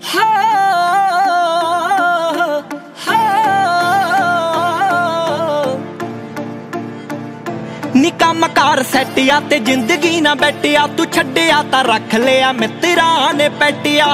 निका मकार सैटिया ते जिंदगी ना बैठिया तू छड्डिया तां रख लिया मित्रां ने पैटिया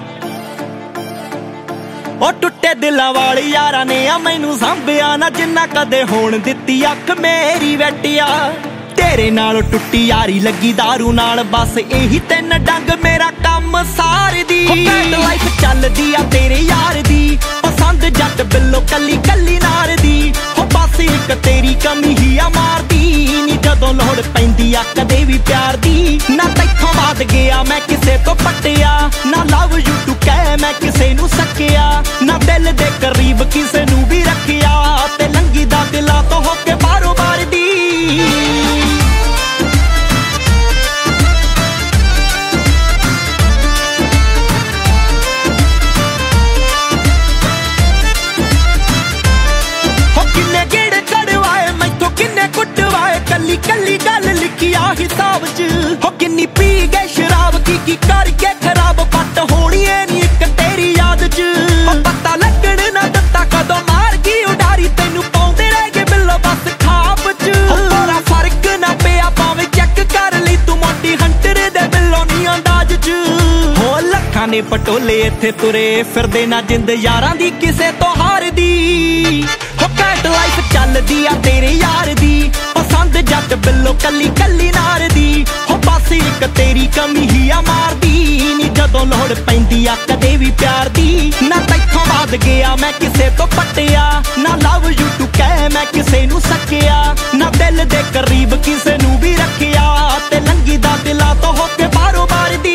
ओ टुटे दिलां वाली यारां ने आ मैनू सांभिया ना जिन्ना कदे होण दित्ती अख मेरी वैटिया तेरे नाल टुट्टी यारी लगी दारू नाल बस यही तीन डंग मेरा कम सार दी लाइफ चलदी आ तेरे यार दी पसंद जट बिल्लो कली कली नार दी हो बस एक तेरी कमी ही आ मारदी नी जदों लोड़ पैंदी आ कदे भी प्यार दी ना तैथों बाद गया मैं किसे तो पटिया ना लव यू टू कह मैं किसे नू सकिया ना दिल दे करीब किसे नू भी रखिया ते लंगी दा दिला तो होके बारो बार दी कली कली गल लिखी आ हिसाब च हो किन्नी पी गए शराब की करके खराब पट होनी है नी एक तेरी याद च हो पता लगण ना दत्ता कदों मार गई उडारी तेनू पाउंदे रह गए बिल्लो बस खाब च हो बड़ा फर्क ना पिया पावे चेक कर ली तू मोटी हंटर दे बिल्लो नी अंदाज च हो लखां ने पटोले इत्थे तुरे फिरदे ना जिंद यारां दी किसे तो हार दी हो कैट लाइफ चलदी आ तेरे यार दी पसंद जट बिल्लो कली कली नार दी हो बस एक तेरी कमी ही आ मारदी नी जदों लोड़ पैंदी आ कदे भी प्यार दी ना तैथों बाद गया मैं किसे तो पटिया ना लव यू टू कह मैं किसे नू सकिया ना दिल दे करीब किसे नू भी रखिया ते लंगी दा दिला तो होके बारो बार दी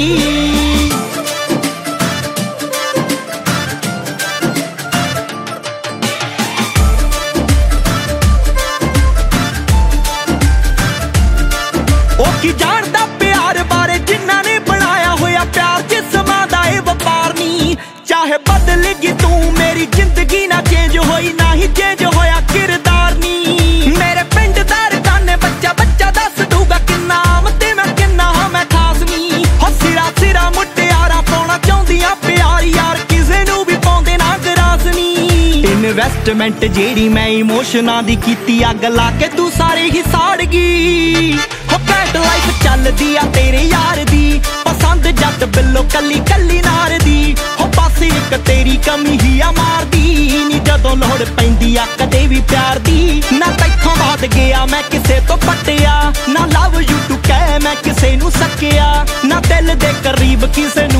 की जानदा प्यार बारे जिन्ना ने बनाया होया प्यार जिस्मां दा ए वपार नी चाहे बदलगी तू मेरी जिंदगी ना चेंज होई ना ही चेंज होया किरदार नी मेरे पिंड दा रकाने बच्चा बच्चा दस दूगा किन्ना आम ते मैं किन्ना हां मैं खास नी हो सिरा सिरा मुटियारा पाउणा चाहुंदियां प्यार यार किसे नू भी पाउंदे ना गरास नी इन्वेस्टमेंट जेड़ी मैं इमोशनां दी कीती अग ला के तू सारे ही साड़ गई कैट लाइफ चलदी आ तेरे यार दी पसंद जट बिल्लो कली कली नार दी हो बस एक तेरी कमी ही आ मारदी नी जदों लोड़ पैंदी आ कदे भी प्यार दी ना तैथों बाद गया मैं किसे तो पटिया ना लव यू टू कह मैं किसे नू सकिया ना दिल दे करीब किसे नू